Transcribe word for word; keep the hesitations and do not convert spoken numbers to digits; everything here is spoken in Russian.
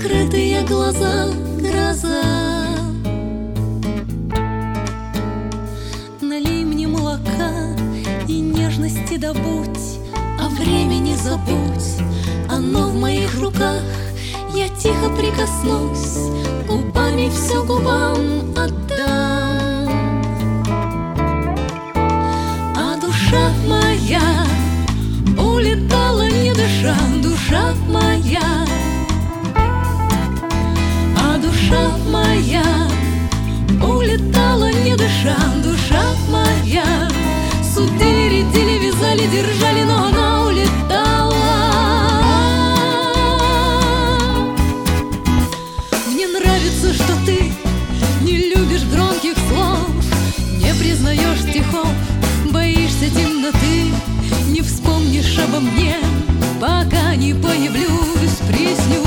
закрытые глаза, гроза. Налей мне молока и нежности добудь, о времени забудь, оно в моих руках. Я тихо прикоснусь, губами все губам отдам. А душа моя улетала, не дыша, душа моя. А душа моя улетала, не дыша, душа моя. Судили, рядили, вязали, держали, но она улетала. Мне нравится, что ты не любишь громких слов, не признаешь стихов, боишься темноты, не вспомнишь обо мне, пока не появлюсь, приснюсь.